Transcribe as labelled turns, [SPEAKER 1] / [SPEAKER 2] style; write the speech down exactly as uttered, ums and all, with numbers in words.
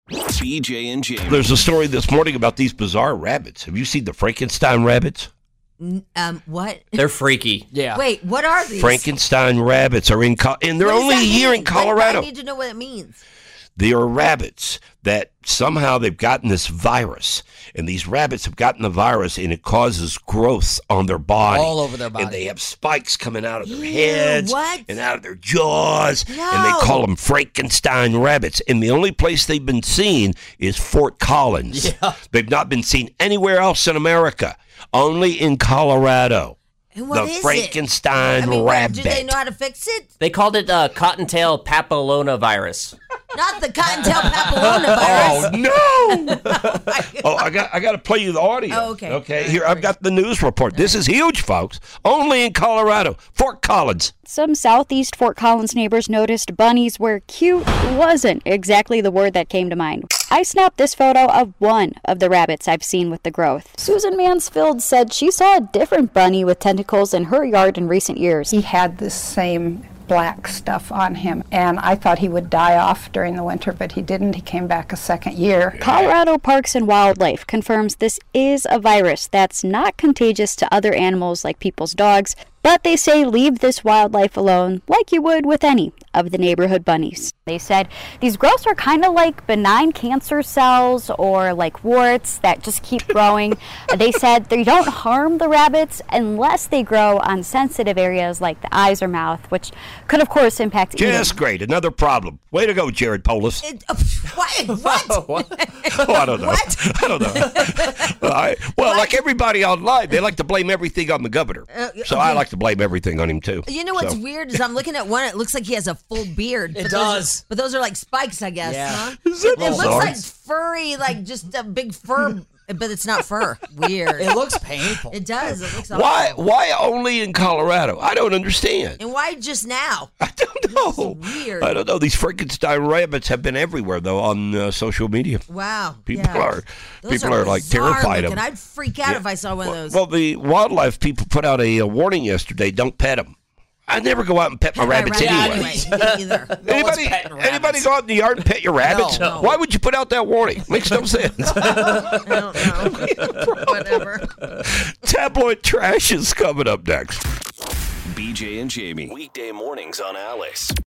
[SPEAKER 1] B J and Jamie.
[SPEAKER 2] There's a story this morning about these bizarre rabbits. Have you seen the Frankenstein rabbits?
[SPEAKER 3] Um, what?
[SPEAKER 4] They're freaky.
[SPEAKER 5] Yeah.
[SPEAKER 3] Wait, what are these?
[SPEAKER 2] Frankenstein rabbits are in, Co- and they're
[SPEAKER 3] What does
[SPEAKER 2] only
[SPEAKER 3] that
[SPEAKER 2] here
[SPEAKER 3] mean?
[SPEAKER 2] in Colorado.
[SPEAKER 3] I need to know what it means.
[SPEAKER 2] They are rabbits that somehow they've gotten this virus, and these rabbits have gotten the virus, and it causes growth on their body.
[SPEAKER 5] All over their body.
[SPEAKER 2] And they have spikes coming out of their
[SPEAKER 3] Ew,
[SPEAKER 2] heads
[SPEAKER 3] what?
[SPEAKER 2] and out of their jaws,
[SPEAKER 3] No.
[SPEAKER 2] and they call them Frankenstein rabbits. And the only place they've been seen is Fort Collins.
[SPEAKER 5] Yeah.
[SPEAKER 2] They've not been seen anywhere else in America, only in Colorado.
[SPEAKER 3] And what
[SPEAKER 2] the
[SPEAKER 3] is
[SPEAKER 2] Frankenstein
[SPEAKER 3] it? I mean, what,
[SPEAKER 2] rabbit.
[SPEAKER 3] do they know how to fix it?
[SPEAKER 4] They called it uh, cottontail papillomavirus.
[SPEAKER 3] Not the cottontail papilloma virus.
[SPEAKER 2] Oh no! oh, I got I got to play you the audio.
[SPEAKER 3] Oh, okay.
[SPEAKER 2] Okay. Here I've got the news report. This is huge, folks. Only in Colorado, Fort Collins.
[SPEAKER 6] Some southeast Fort Collins neighbors noticed bunnies where cute wasn't exactly the word that came to mind. I snapped this photo of one of the rabbits I've seen with the growth. Susan Mansfield said she saw a different bunny with tentacles in her yard in recent years.
[SPEAKER 7] He had this same black stuff on him, and I thought he would die off during the winter, but he didn't. He came back a second year.
[SPEAKER 6] Colorado Parks and Wildlife confirms this is a virus that's not contagious to other animals like people's dogs, but they say leave this wildlife alone like you would with any of the neighborhood bunnies. They said these growths are kind of like benign cancer cells or like warts that just keep growing. They said they don't harm the rabbits unless they grow on sensitive areas like the eyes or mouth, which could, of course, impact eating.
[SPEAKER 2] Just great. Another problem. Way to go, Jared Polis.
[SPEAKER 3] It, uh, what? What?
[SPEAKER 2] Oh, I don't know.
[SPEAKER 3] What?
[SPEAKER 2] I don't know. I, well,
[SPEAKER 3] What?
[SPEAKER 2] like everybody online, they like to blame everything on the governor.
[SPEAKER 3] Uh,
[SPEAKER 2] so
[SPEAKER 3] okay.
[SPEAKER 2] I like to blame everything on him, too.
[SPEAKER 3] You know what's
[SPEAKER 2] So.
[SPEAKER 3] weird is I'm looking at one. It looks like he has a full beard.
[SPEAKER 5] It
[SPEAKER 3] but
[SPEAKER 5] does.
[SPEAKER 3] Those, but those are like spikes, I guess.
[SPEAKER 5] Yeah.
[SPEAKER 3] Huh?
[SPEAKER 2] Is that
[SPEAKER 3] It looks
[SPEAKER 2] bizarre?
[SPEAKER 3] like furry, like just a big fur, but it's not fur. Weird.
[SPEAKER 5] It looks painful.
[SPEAKER 3] It does. It looks
[SPEAKER 2] Why
[SPEAKER 3] awful.
[SPEAKER 2] Why only in Colorado? I don't understand.
[SPEAKER 3] And why just now?
[SPEAKER 2] I don't know.
[SPEAKER 3] This is weird.
[SPEAKER 2] I don't know. These Frankenstein rabbits have been everywhere, though, on uh, social media.
[SPEAKER 3] Wow.
[SPEAKER 2] People
[SPEAKER 3] yeah.
[SPEAKER 2] are
[SPEAKER 3] Those
[SPEAKER 2] people are, like
[SPEAKER 3] bizarre
[SPEAKER 2] terrified of
[SPEAKER 3] looking.
[SPEAKER 2] them.
[SPEAKER 3] I'd freak out
[SPEAKER 2] Yeah.
[SPEAKER 3] if I saw one
[SPEAKER 2] well,
[SPEAKER 3] of those.
[SPEAKER 2] Well, the wildlife people put out a, uh warning yesterday. Don't pet them. I never go out and pet my
[SPEAKER 3] Pet my
[SPEAKER 2] rabbits
[SPEAKER 3] rabbit
[SPEAKER 2] anyway.
[SPEAKER 3] anyway. Me either.
[SPEAKER 5] No one's
[SPEAKER 2] Anybody,
[SPEAKER 5] petting
[SPEAKER 2] anybody
[SPEAKER 5] rabbits.
[SPEAKER 2] go out in the yard and pet your rabbits?
[SPEAKER 3] No.
[SPEAKER 2] Why would you put out that warning? Makes no sense.
[SPEAKER 3] I don't know. Whatever.
[SPEAKER 2] Tabloid trash is coming up next.
[SPEAKER 1] B J and Jamie. Weekday mornings on Alice.